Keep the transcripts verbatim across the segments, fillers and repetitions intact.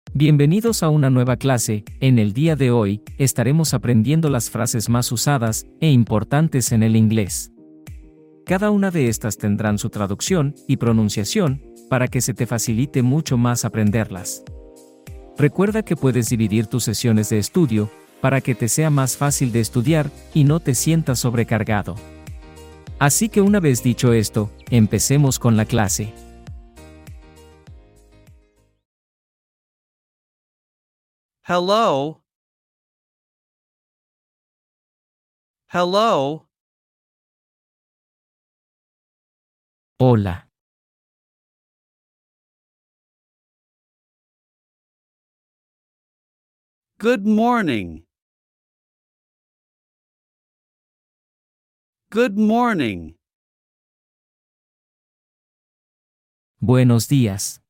Bienvenidos a una nueva clase. En el día de hoy, estaremos aprendiendo las frases más usadas e importantes en el inglés. Cada una de estas tendrán su traducción y pronunciación, para que se te facilite mucho más aprenderlas. Recuerda que puedes dividir tus sesiones de estudio, para que te sea más fácil de estudiar y no te sientas sobrecargado. Así que una vez dicho esto, empecemos con la clase. Hello. Hello. Hola. Good morning. Good morning. Buenos días.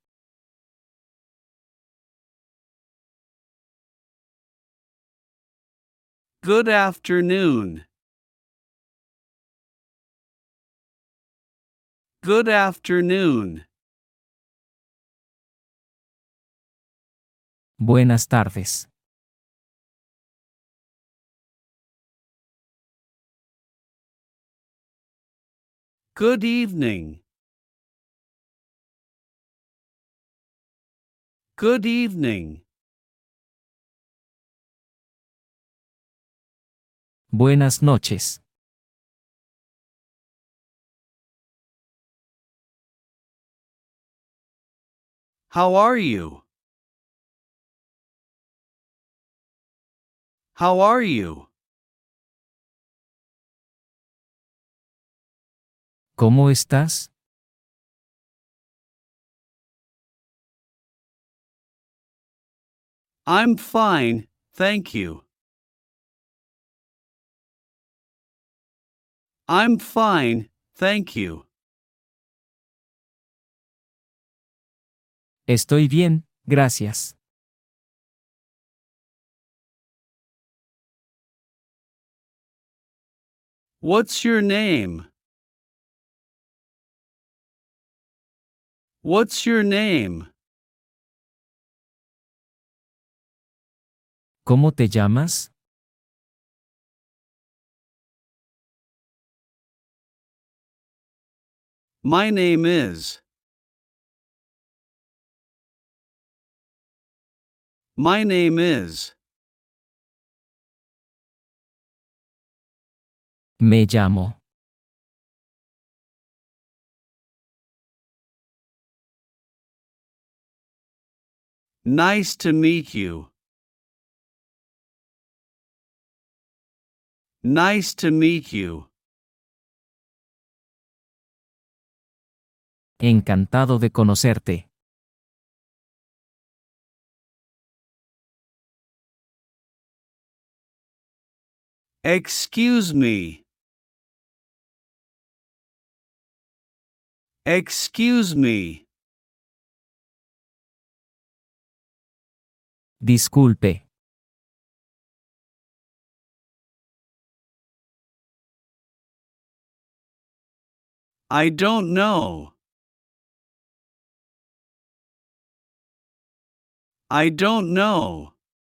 Good afternoon. Good afternoon. Buenas tardes. Good evening. Good evening. Buenas noches. How are you? How are you? ¿Cómo estás? I'm fine, thank you. I'm fine, thank you. Estoy bien, gracias. What's your name? What's your name? ¿Cómo te llamas? My name is. My name is. Me llamo. Nice to meet you. Nice to meet you. Encantado de conocerte. Excuse me. Excuse me. Disculpe. I don't know. I don't know.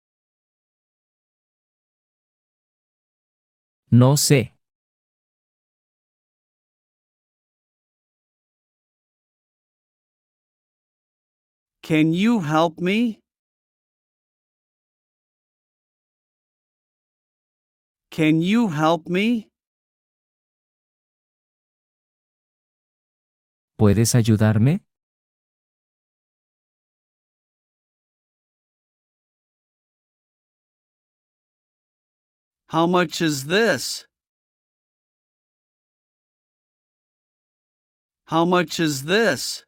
No sé. Can you help me? Can you help me? ¿Puedes ayudarme? How much is this? How much is this?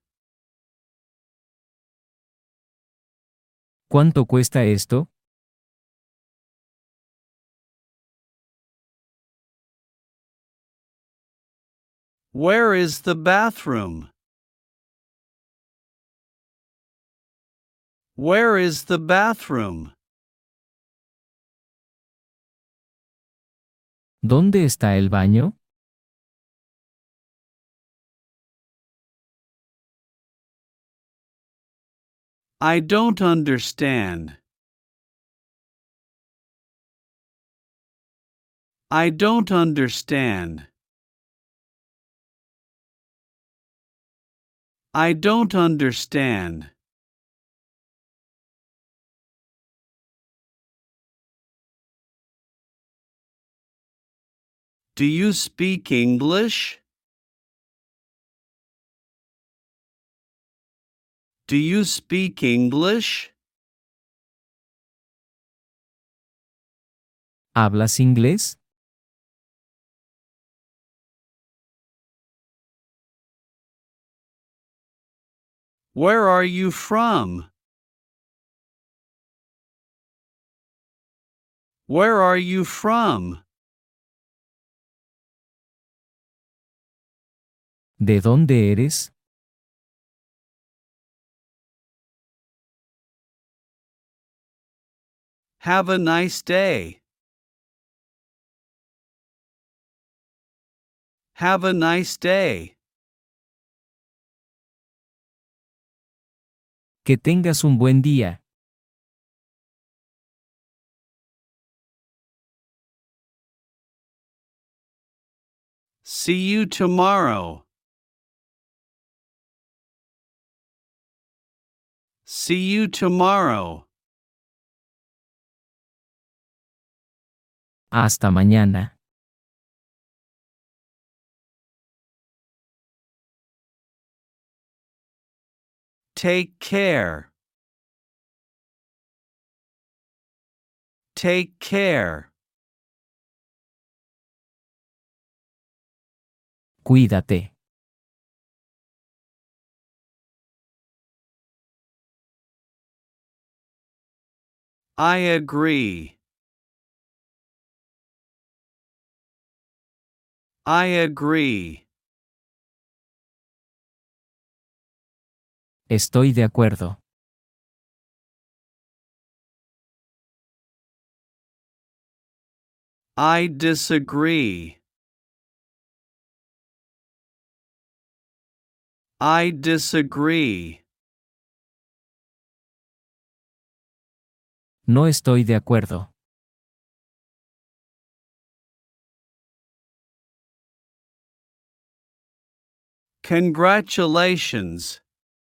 ¿Cuánto cuesta esto? Where is the bathroom? Where is the bathroom? ¿Dónde está el baño? I don't understand. I don't understand. I don't understand. Do you speak English? Do you speak English? ¿Hablas inglés? Where are you from? Where are you from? ¿De dónde eres? Have a nice day. Have a nice day. Que tengas un buen día. See you tomorrow. See you tomorrow. Hasta mañana. Take care. Take care. Cuídate. I agree. I agree. Estoy de acuerdo. I disagree. I disagree. No estoy de acuerdo. Congratulations.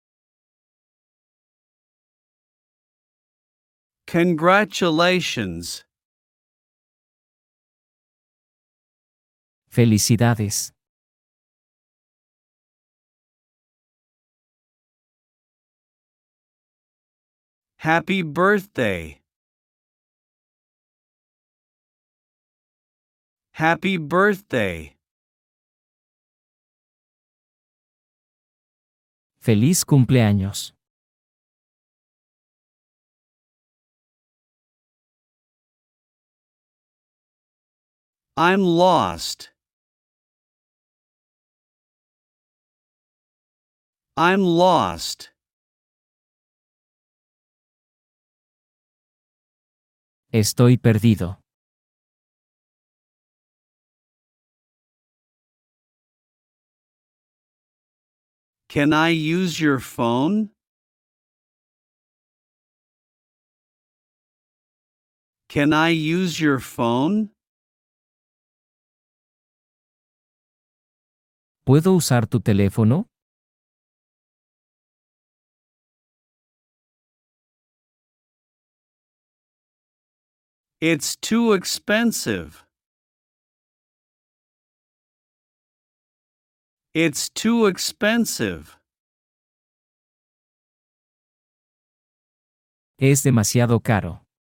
Congratulations. Felicidades. Happy birthday. Happy birthday. Feliz cumpleaños. I'm lost. I'm lost. Estoy perdido. Can I use your phone? Can I use your phone? ¿Puedo usar tu teléfono? It's too expensive. It's too expensive. Es demasiado caro.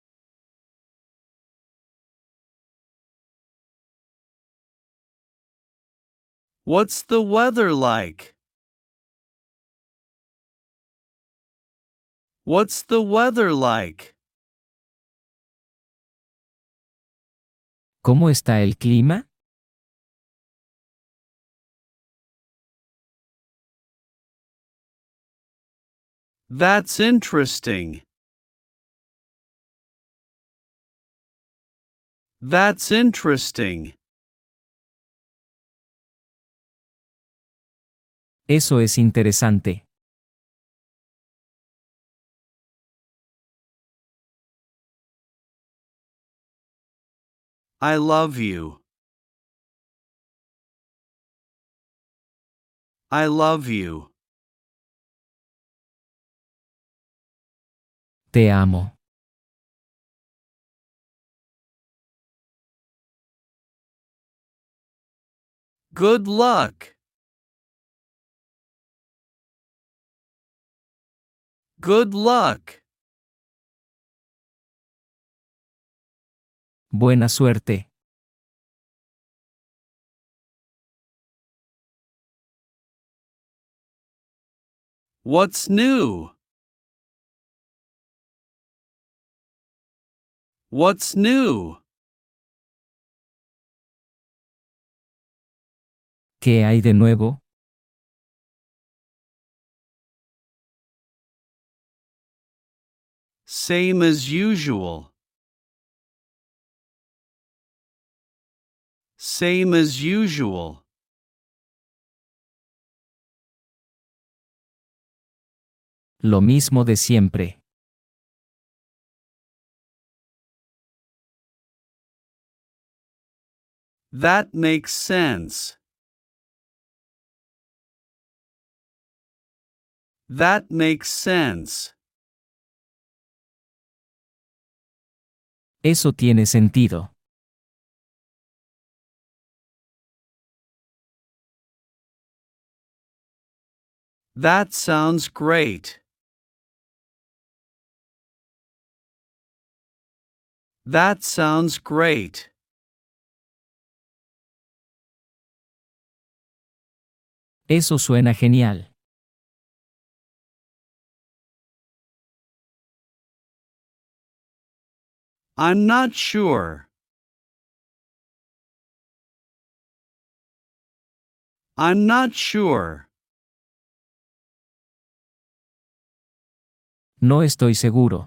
What's the weather like? What's the weather like? ¿Cómo está el clima? That's interesting. That's interesting. Eso es interesante. I love you. I love you. Te amo. Good luck. Good luck. Buena suerte. What's new? What's new? ¿Qué hay de nuevo? Same as usual. Same as usual. Lo mismo de siempre. That makes sense. That makes sense. Eso tiene sentido. That sounds great. That sounds great. Eso suena genial. I'm not sure. I'm not sure. No estoy seguro.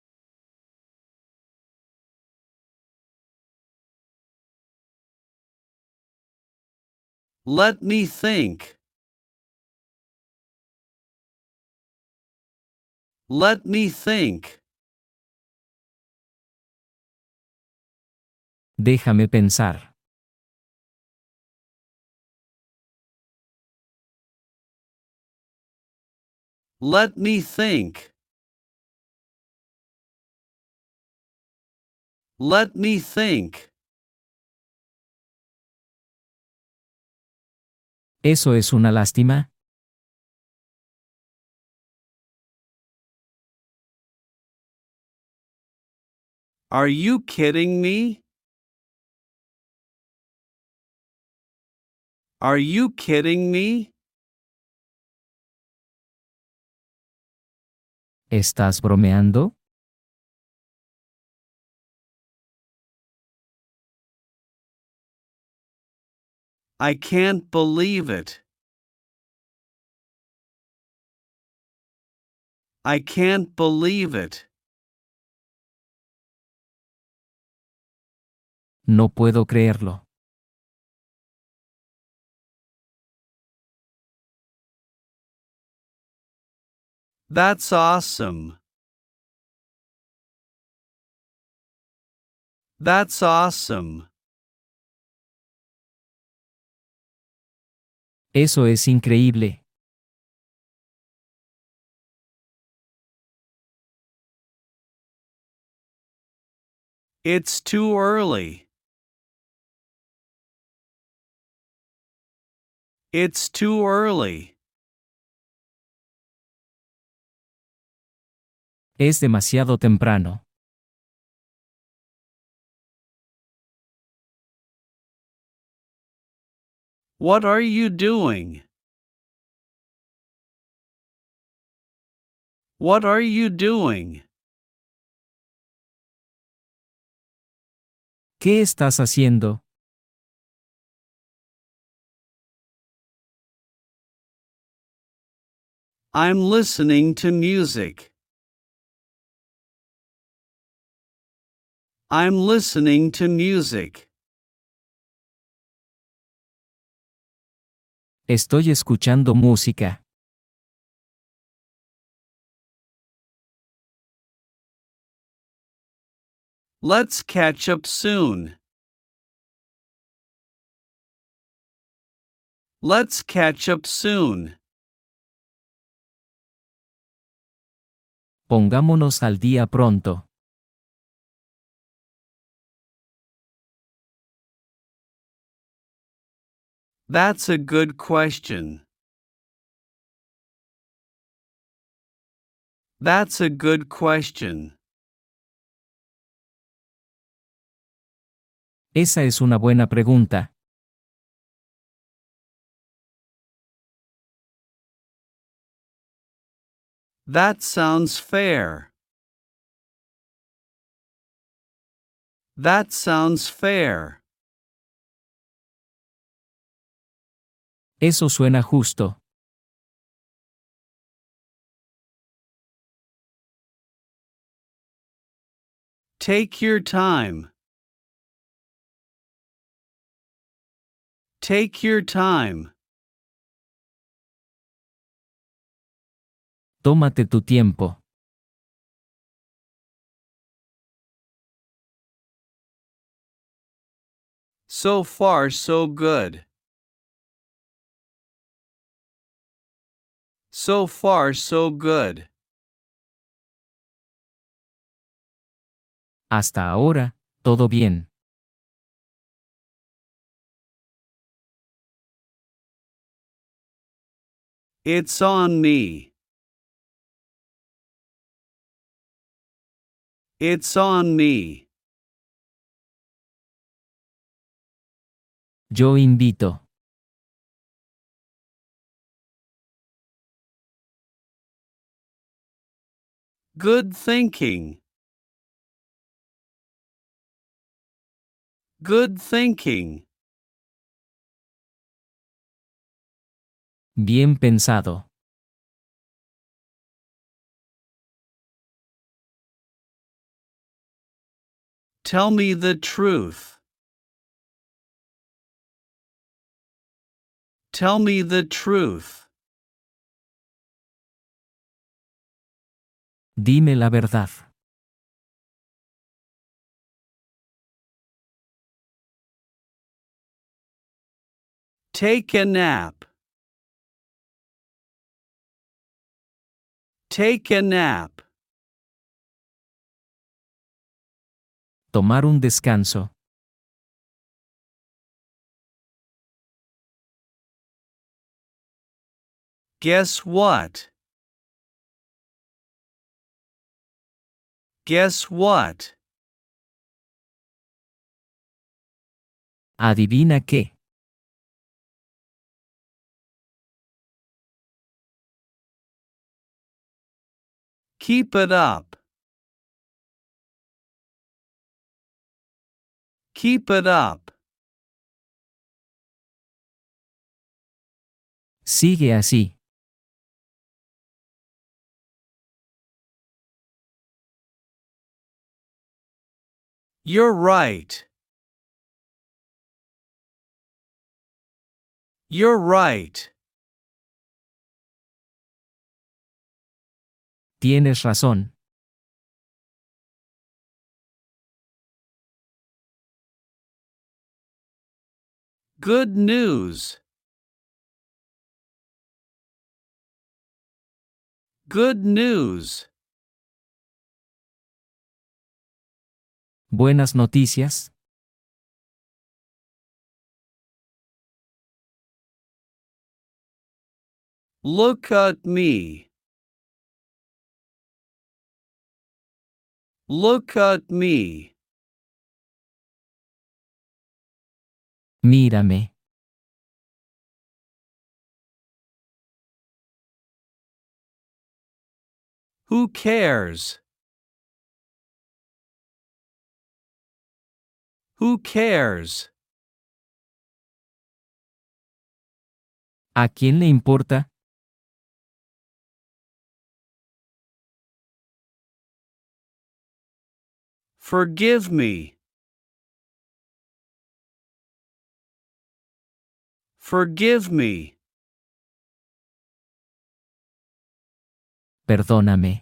Let me think. Let me think. Déjame pensar. Let me think. Let me think. ¿Eso es una lástima? Are you kidding me? Are you kidding me? ¿Estás bromeando? I can't believe it. I can't believe it. No puedo creerlo. That's awesome. That's awesome. Eso es increíble. It's too early. It's too early. Es demasiado temprano. What are you doing? What are you doing? ¿Qué estás haciendo? I'm listening to music. I'm listening to music. Estoy escuchando música. Let's catch up soon. Let's catch up soon. Pongámonos al día pronto. That's a good question. That's a good question. Esa es una buena pregunta. That sounds fair. That sounds fair. Eso suena justo. Take your time. Take your time. Tómate tu tiempo. So far, so good. So far, so good. Hasta ahora, todo bien. It's on me. It's on me. Yo invito. Good thinking. Good thinking. Bien pensado. Tell me the truth. Tell me the truth. Dime la verdad. Take a nap. Take a nap. Tomar un descanso. Guess what? Guess what? Adivina qué. Keep it up. Keep it up. Sigue así. You're right. You're right. Tienes razón. Good news. Good news. Buenas noticias. Look at me. Look at me. Mírame. Who cares? Who cares? ¿A quién le importa? Forgive me. Forgive me. Perdóname.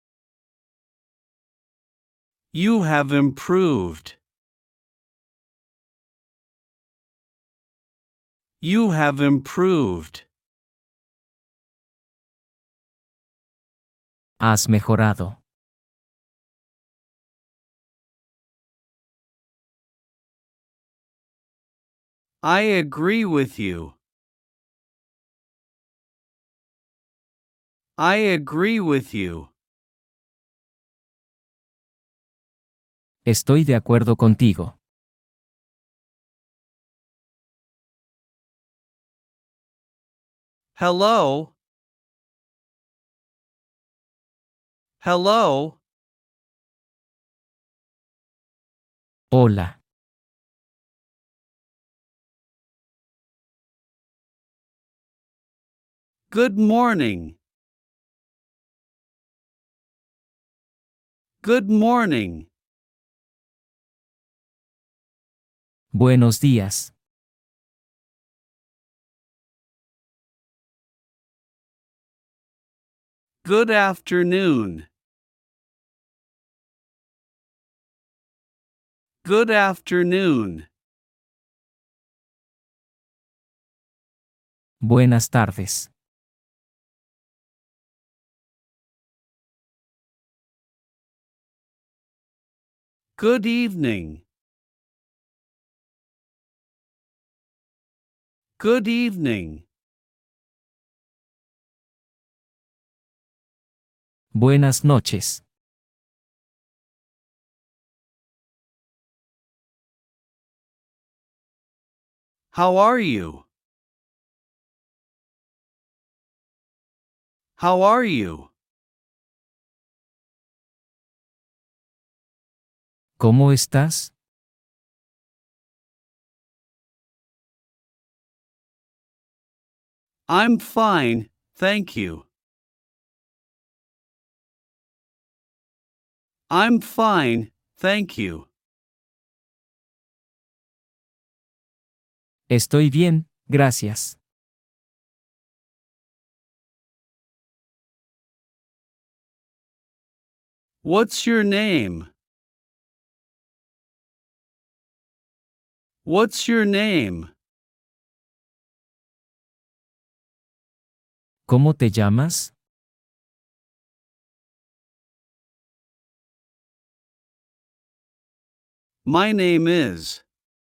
You have improved. You have improved. Has mejorado. I agree with you. I agree with you. Estoy de acuerdo contigo. Hello? Hello? Hola. Good morning. Good morning. Buenos días. Good afternoon. Good afternoon. Buenas tardes. Good evening. Good evening. Buenas noches. How are you? How are you? ¿Cómo estás? I'm fine, thank you. I'm fine, thank you. Estoy bien, gracias. What's your name? What's your name? ¿Cómo te llamas? My name is.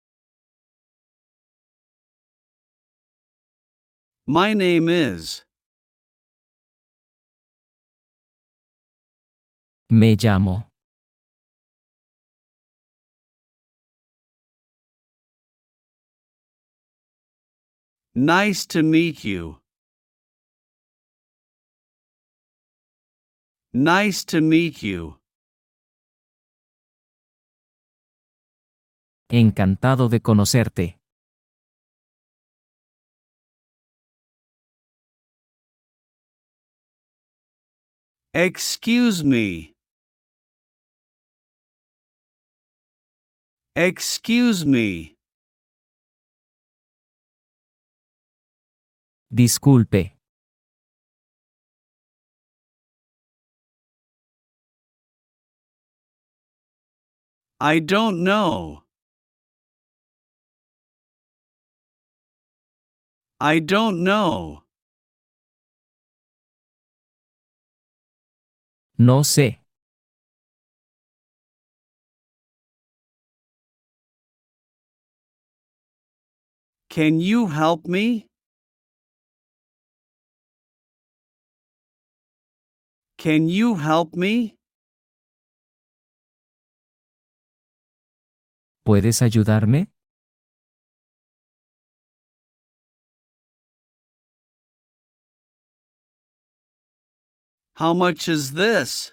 My name is. Me llamo. Nice to meet you. Nice to meet you. Encantado de conocerte. Excuse me. Excuse me. Disculpe. I don't know. I don't know. No sé. Can you help me? Can you help me? ¿Puedes ayudarme? How much is this?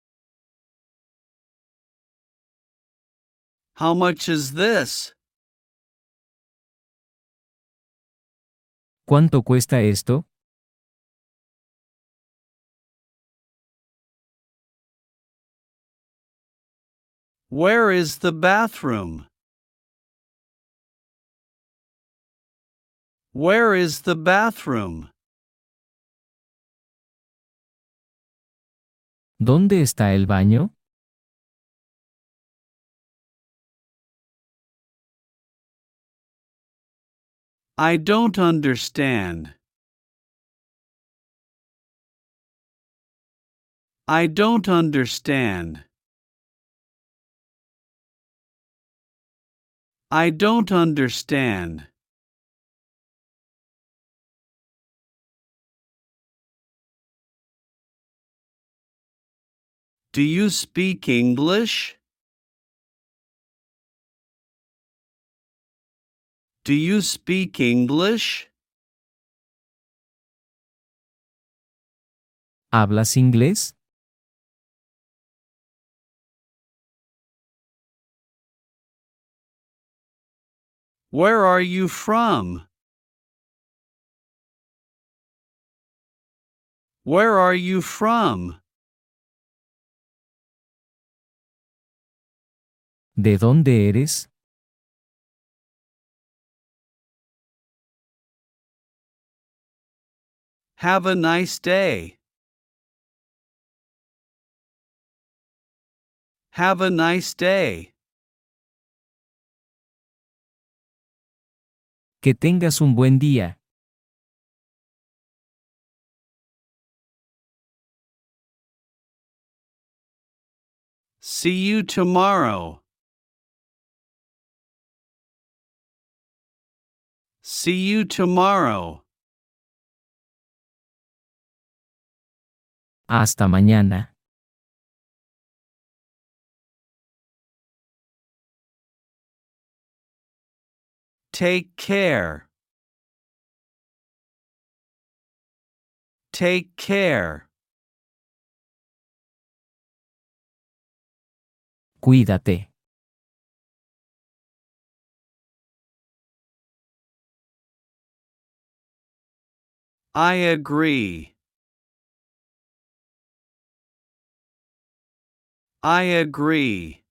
How much is this? ¿Cuánto cuesta esto? Where is the bathroom? Where is the bathroom? ¿Dónde está el baño? I don't understand. I don't understand. I don't understand. Do you speak English? Do you speak English? ¿Hablas inglés? Where are you from? Where are you from? ¿De dónde eres? Have a nice day. Have a nice day. Que tengas un buen día. See you tomorrow. See you tomorrow. Hasta mañana. Take care. Take care. Cuídate. I agree. I agree.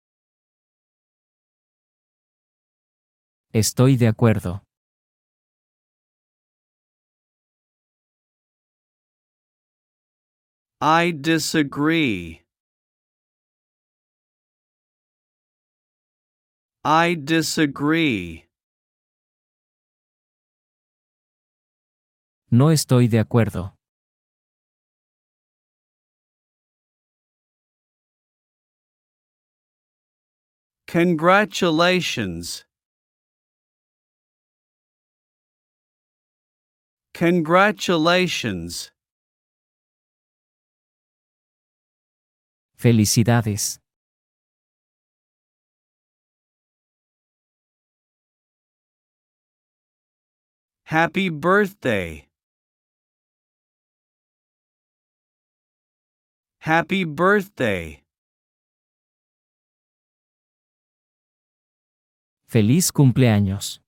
Estoy de acuerdo. I disagree. I disagree. No estoy de acuerdo. Congratulations. Congratulations. Felicidades. Happy birthday. Happy birthday. Feliz cumpleaños.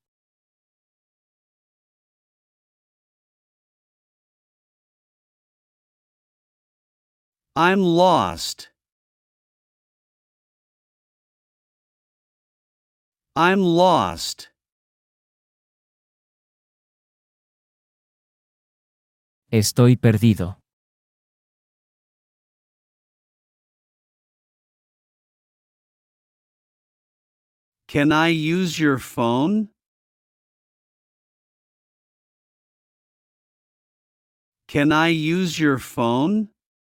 I'm lost. I'm lost. Estoy perdido. Can I use your phone? Can I use your phone?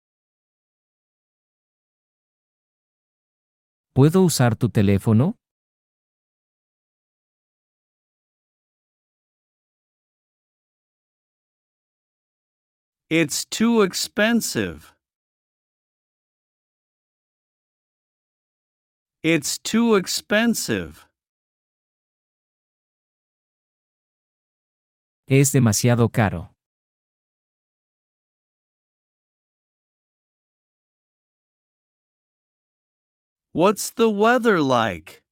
¿Puedo usar tu teléfono? It's too expensive. It's too expensive. Es demasiado caro. What's the weather like?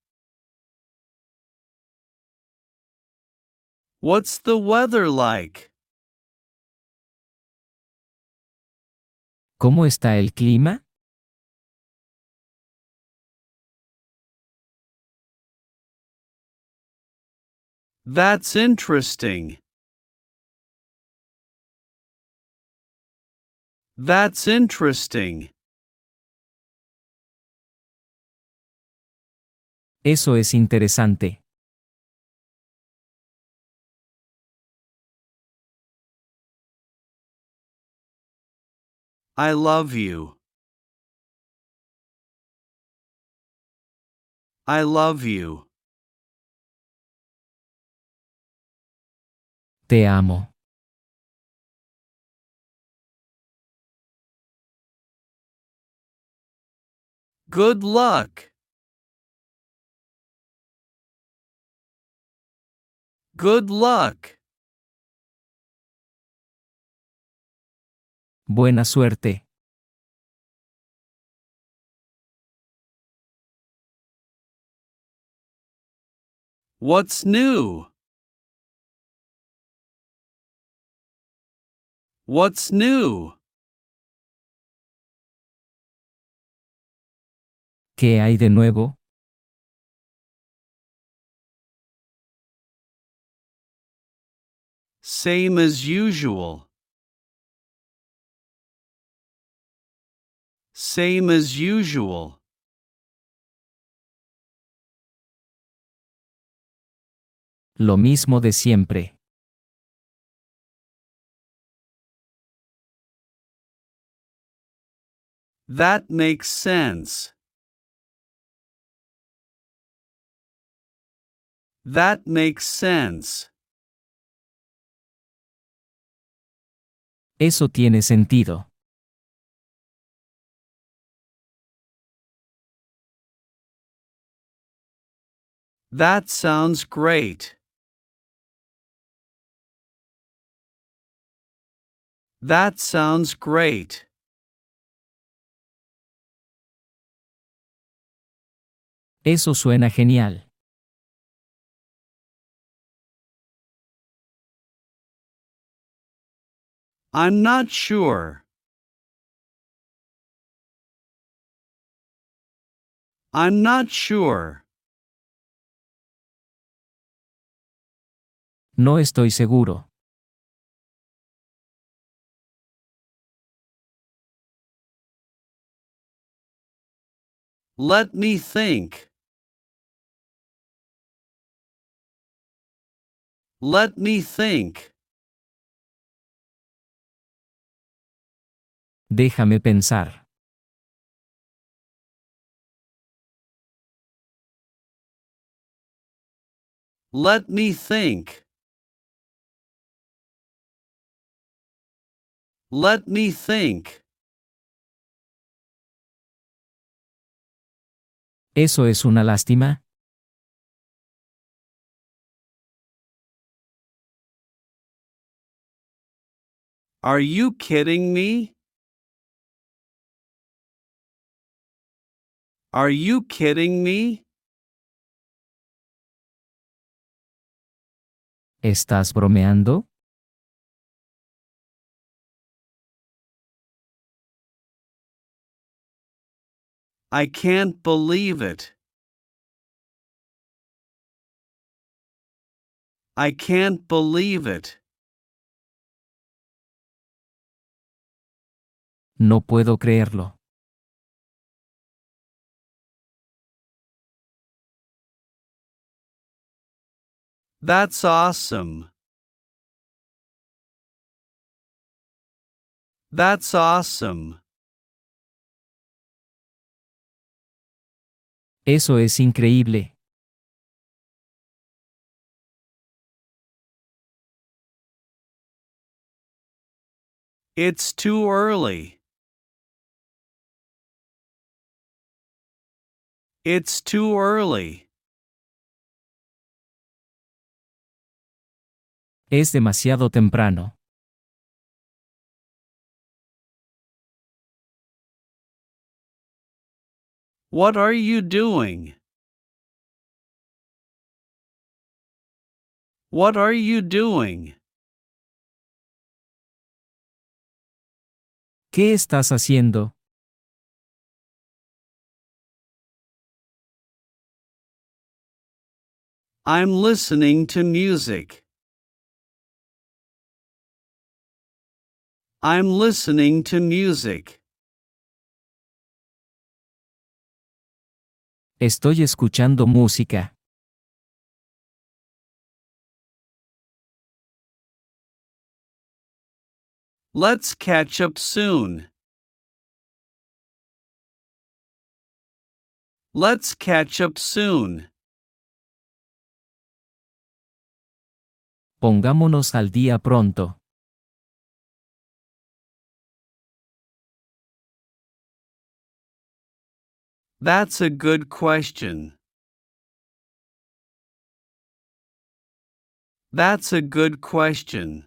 What's the weather like? ¿Cómo está el clima? That's interesting. That's interesting. Eso es interesante. I love you. I love you. Te amo. Good luck. Good luck. Buena suerte. What's new? What's new? ¿Qué hay de nuevo? Same as usual. Same as usual. Lo mismo de siempre. That makes sense. That makes sense. Eso tiene sentido. That sounds great. That sounds great. Eso suena genial. I'm not sure. I'm not sure. No estoy seguro. Let me think. Let me think. Déjame pensar. Let me think. Let me think. ¿Eso es una lástima? Are you kidding me? Are you kidding me? ¿Estás bromeando? I can't believe it. I can't believe it. No puedo creerlo. That's awesome. That's awesome. Eso es increíble. It's too early. It's too early. Es demasiado temprano. What are you doing? What are you doing? ¿Qué estás haciendo? I'm listening to music. I'm listening to music. Estoy escuchando música. Let's catch up soon. Let's catch up soon. Pongámonos al día pronto. That's a good question. That's a good question.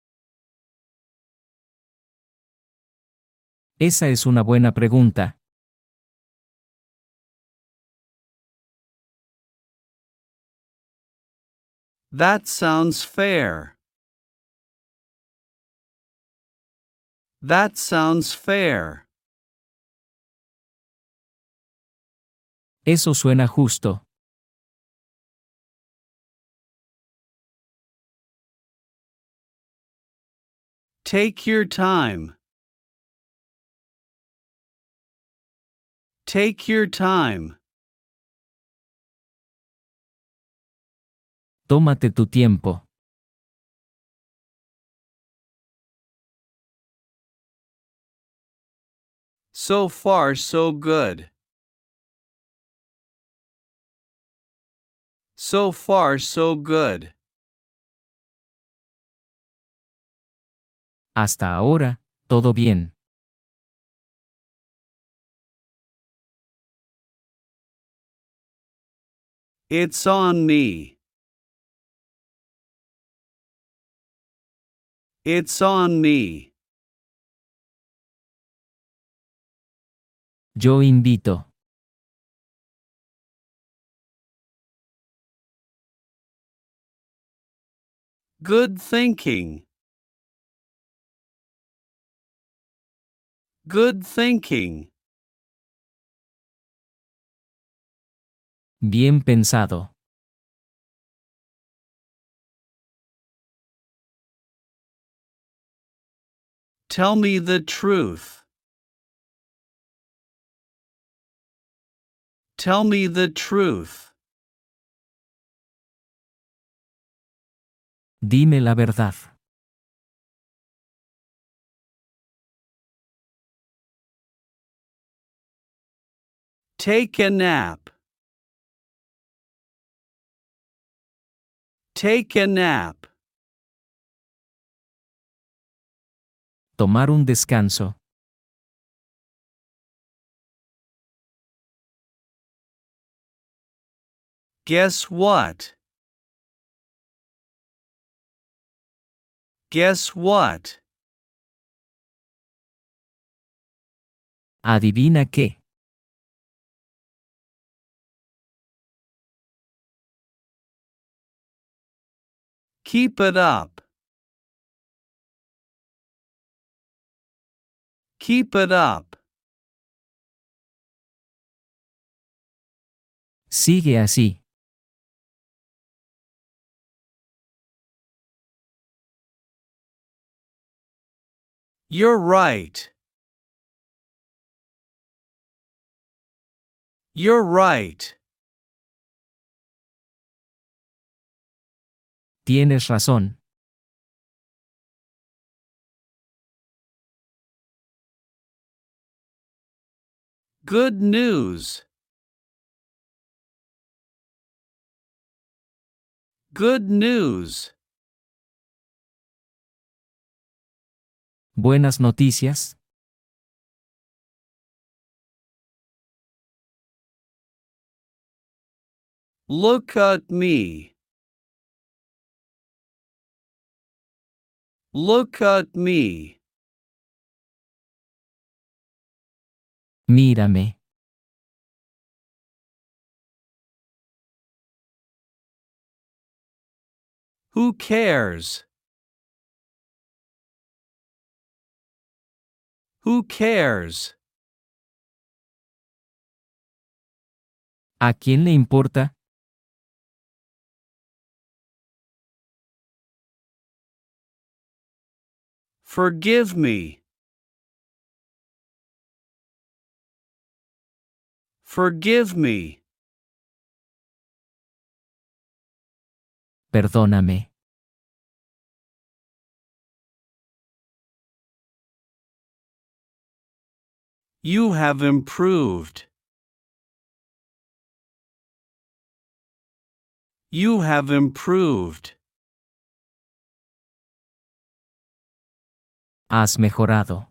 Esa es una buena pregunta. That sounds fair. That sounds fair. Eso suena justo. Take your time. Take your time. Tómate tu tiempo. So far, so good. So far, so good. Hasta ahora, todo bien. It's on me. It's on me. Yo invito. Good thinking. Good thinking. Bien pensado. Tell me the truth. Tell me the truth. Dime la verdad. Take a nap. Take a nap. Tomar un descanso. Guess what? Guess what? Adivina qué. Keep it up. Keep it up. Sigue así. You're right. You're right. Tienes razón. Good news. Good news. Buenas noticias. Look at me. Look at me. Mírame. Who cares? Who cares? ¿A quién le importa? Forgive me. Forgive me. Perdóname. You have improved. You have improved. Has mejorado.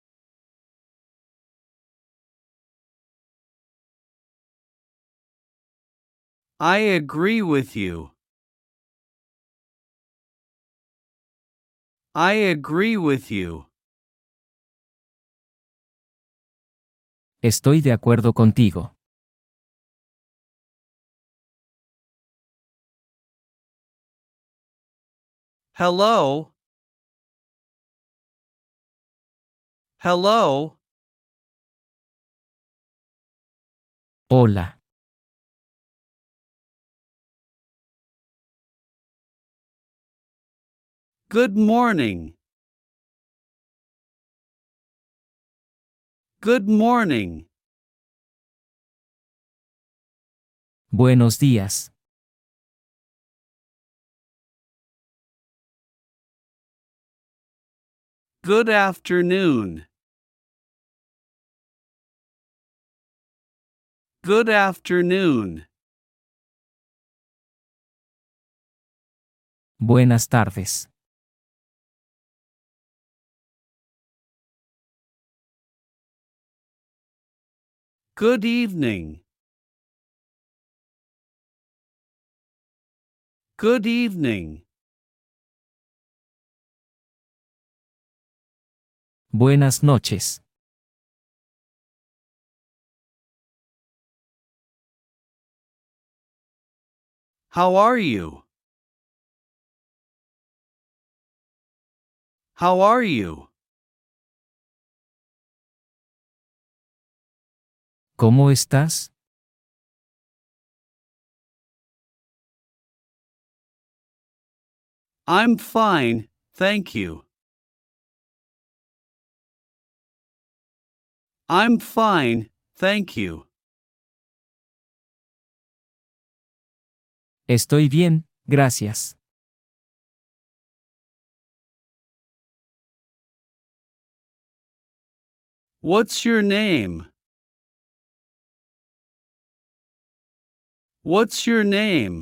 I agree with you. I agree with you. Estoy de acuerdo contigo. Hello? Hello? Hola. Good morning. Good morning. Buenos días. Good afternoon. Good afternoon. Buenas tardes. Good evening. Good evening. Buenas noches. How are you? How are you? ¿Cómo estás? I'm fine, thank you. I'm fine, thank you. Estoy bien, gracias. What's your name? What's your name?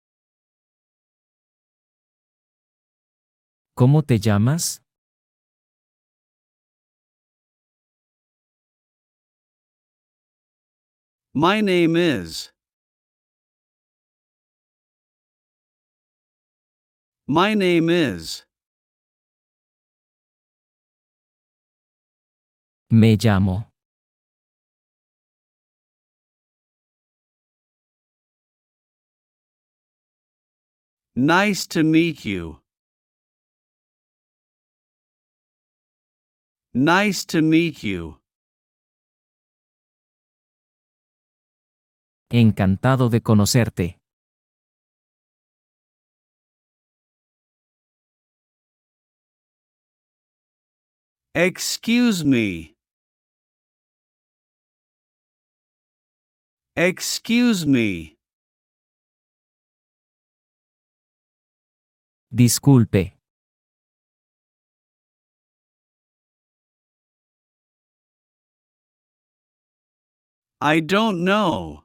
¿Cómo te llamas? My name is. My name is. Me llamo. Nice to meet you. Nice to meet you. Encantado de conocerte. Excuse me. Excuse me. Disculpe. I don't know.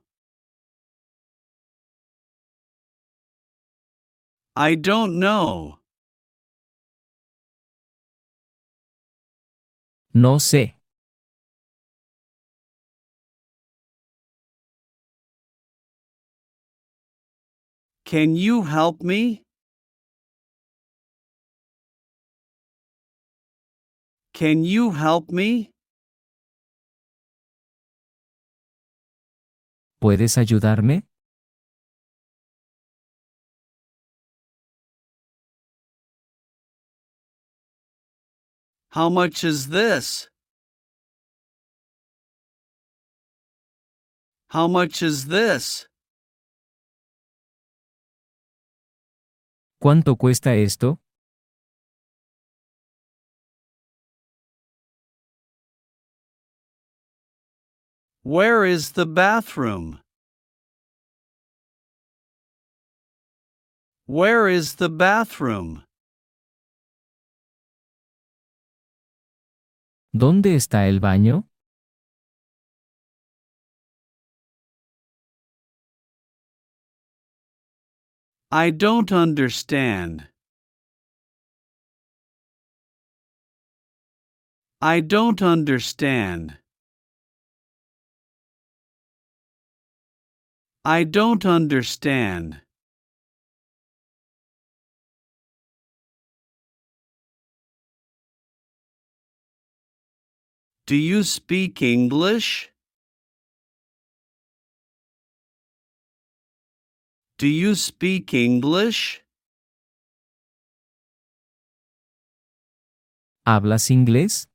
I don't know. No sé. Can you help me? Can you help me? ¿Puedes ayudarme? How much is this? How much is this? ¿Cuánto cuesta esto? Where is the bathroom? Where is the bathroom? ¿Dónde está el baño? I don't understand. I don't understand. I don't understand. Do you speak English? Do you speak English? ¿Hablas inglés?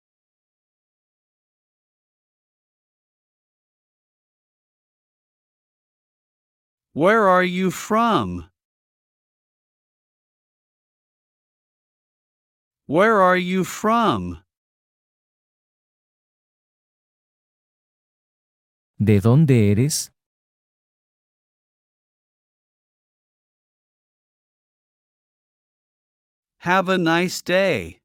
Where are you from? Where are you from? ¿De dónde eres? Have a nice day.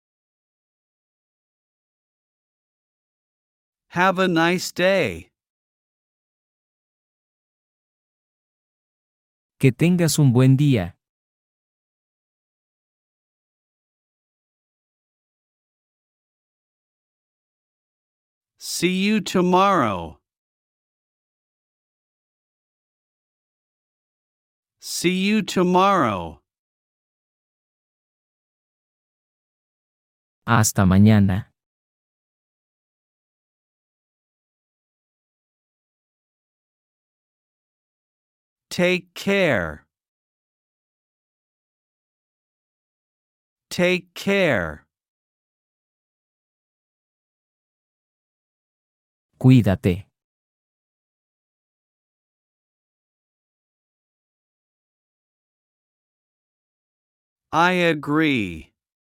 Have a nice day. Que tengas un buen día. See you tomorrow. See you tomorrow. Hasta mañana. Take care. Take care. Cuídate. I agree.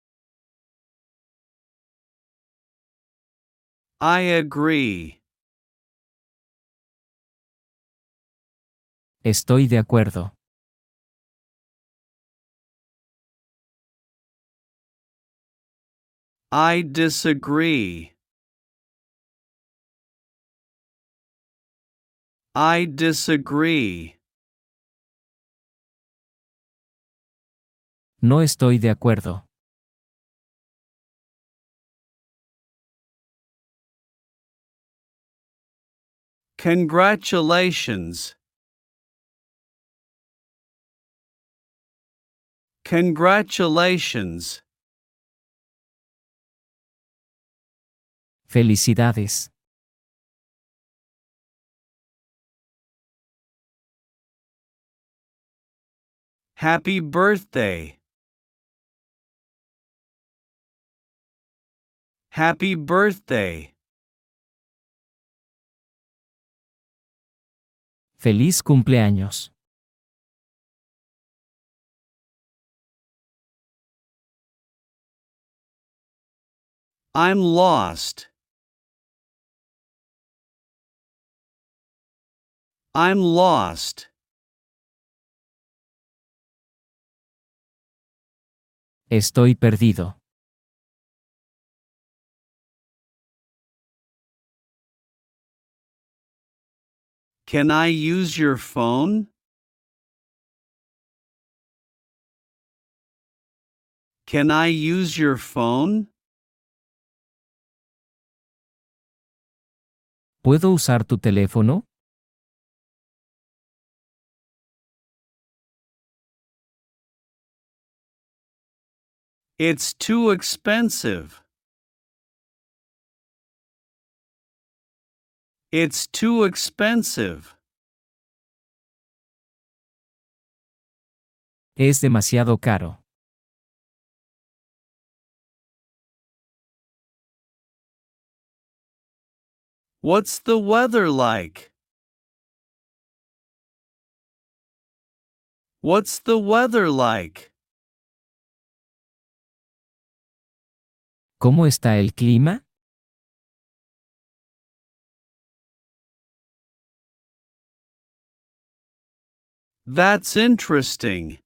I agree. Estoy de acuerdo. I disagree. I disagree. No estoy de acuerdo. Congratulations. Congratulations. Felicidades. Happy birthday. Happy birthday. Feliz cumpleaños. I'm lost. I'm lost. Estoy perdido. Can I use your phone? Can I use your phone? ¿Puedo usar tu teléfono? It's too expensive. It's too expensive. Es demasiado caro. What's the weather like? What's the weather like? ¿Cómo está el clima? That's interesting.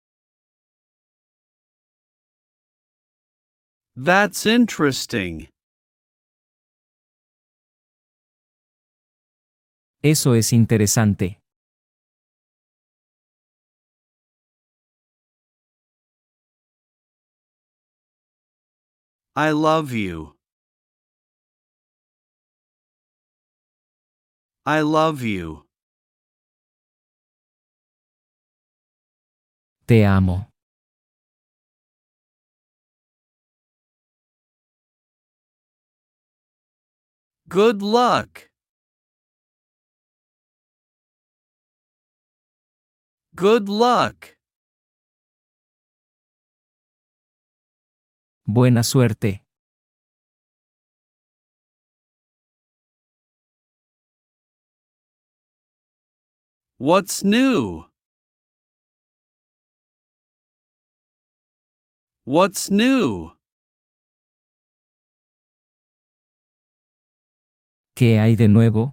That's interesting. Eso es interesante. I love you. I love you. Te amo. Good luck. Good luck. Buena suerte. What's new? What's new? ¿Qué hay de nuevo?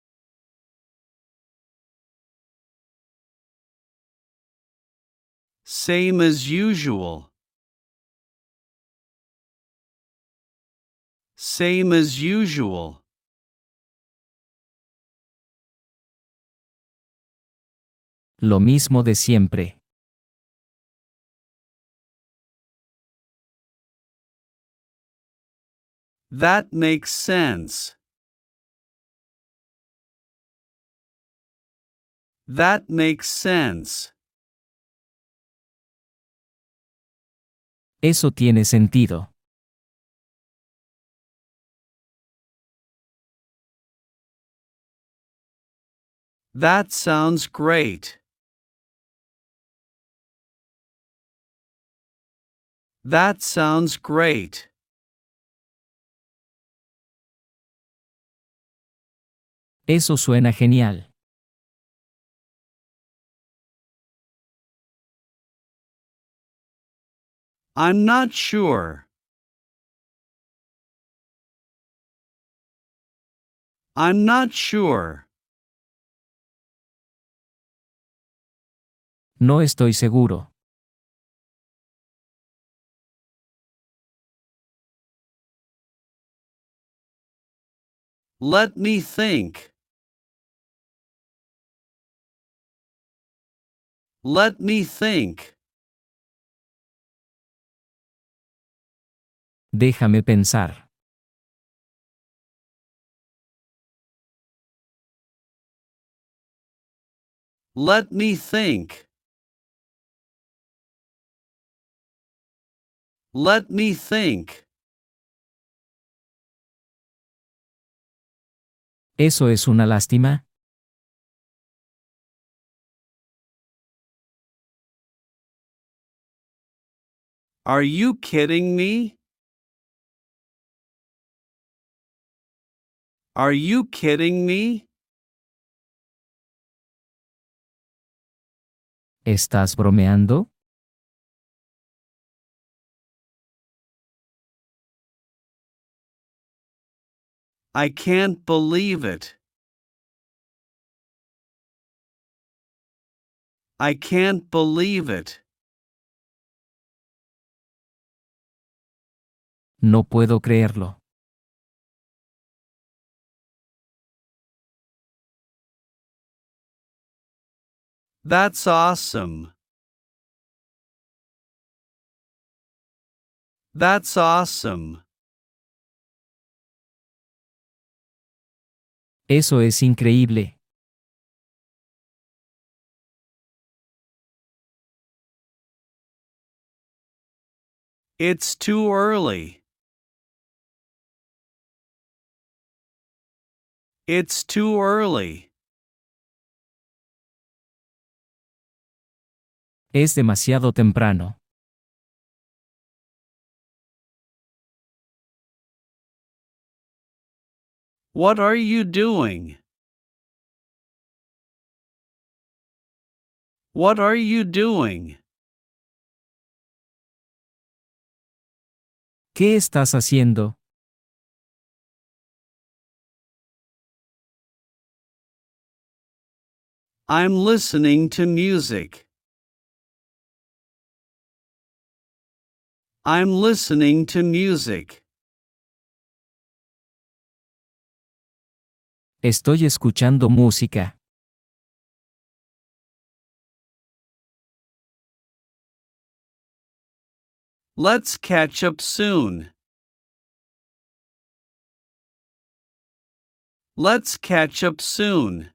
Same as usual. Same as usual. Lo mismo de siempre. That makes sense. That makes sense. Eso tiene sentido. That sounds great. That sounds great. Eso suena genial. I'm not sure. I'm not sure. No estoy seguro. Let me think. Let me think. Déjame pensar. Let me think. Let me think. ¿Eso es una lástima? Are you kidding me? Are you kidding me? ¿Estás bromeando? I can't believe it. I can't believe it. No puedo creerlo. That's awesome. That's awesome. Eso es increíble. It's too early. It's too early. Es demasiado temprano. What are you doing? What are you doing? ¿Qué estás haciendo? I'm listening to music. I'm listening to music. Estoy escuchando música. Let's catch up soon. Let's catch up soon.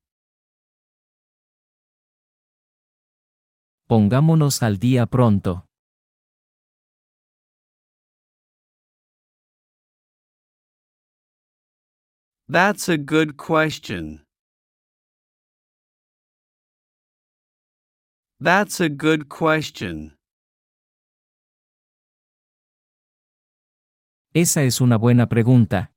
Pongámonos al día pronto. That's a good question. That's a good question. Esa es una buena pregunta.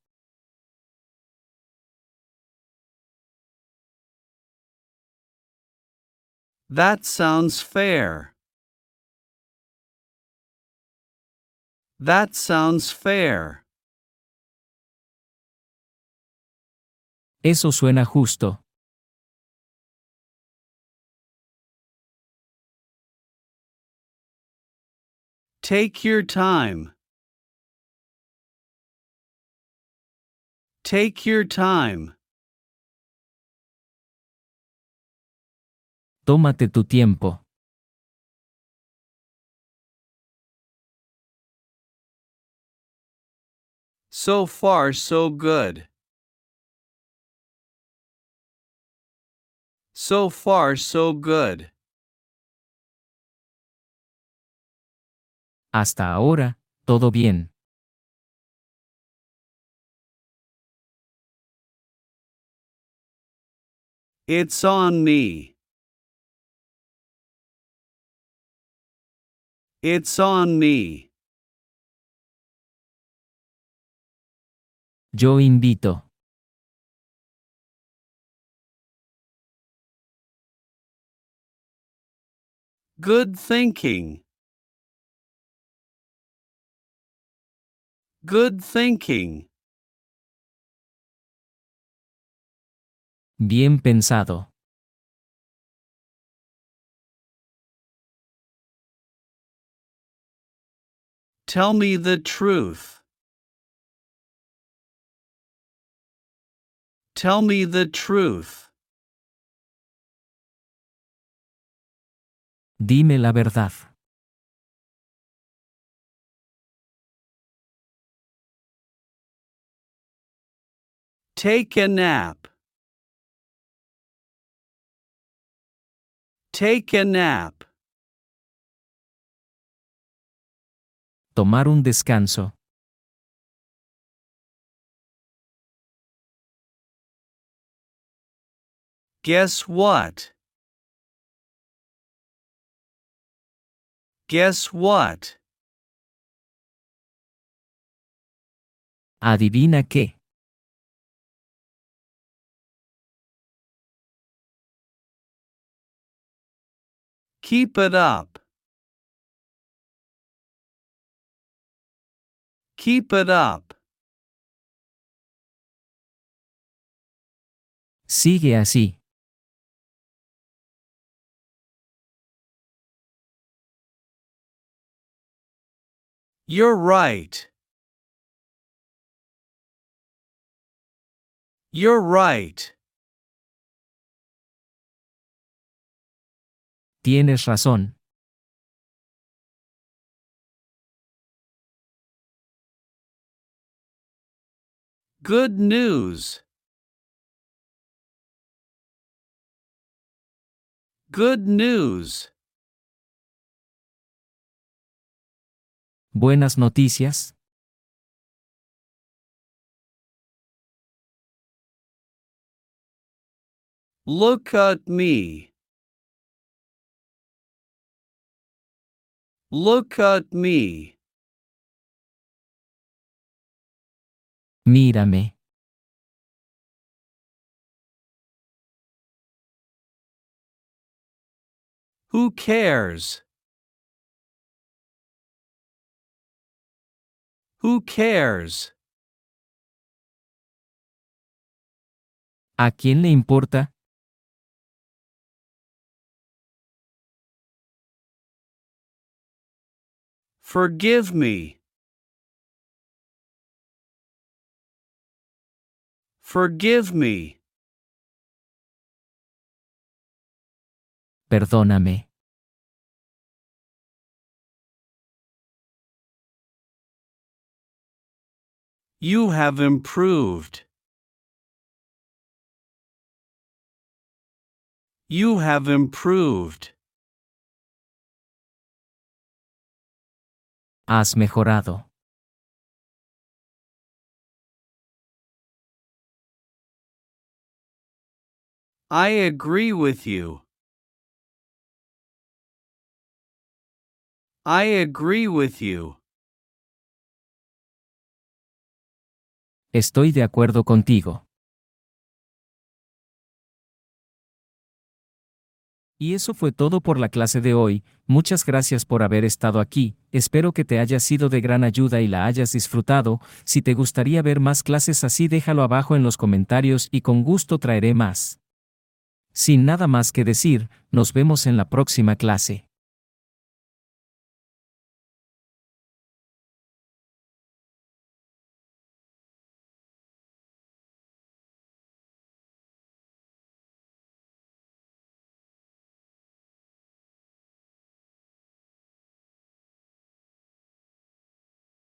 That sounds fair. That sounds fair. Eso suena justo. Take your time. Take your time. Tómate tu tiempo. So far, so good. So far, so good. Hasta ahora, todo bien. It's on me. It's on me. Yo invito. Good thinking. Good thinking. Bien pensado. Tell me the truth. Tell me the truth. Dime la verdad. Take a nap. Take a nap. Tomar un descanso. Guess what? Guess what? Adivina qué. Keep it up. Keep it up. Sigue así. You're right. You're right. Tienes razón. Good news. Good news. Buenas noticias. Look at me. Look at me. Mírame. Who cares? Who cares? ¿A quién le importa? Forgive me. Forgive me. Perdóname. You have improved. You have improved. Has mejorado. I agree with you. I agree with you. Estoy de acuerdo contigo. Y eso fue todo por la clase de hoy. Muchas gracias por haber estado aquí. Espero que te haya sido de gran ayuda y la hayas disfrutado. Si te gustaría ver más clases así, déjalo abajo en los comentarios y con gusto traeré más. Sin nada más que decir, nos vemos en la próxima clase.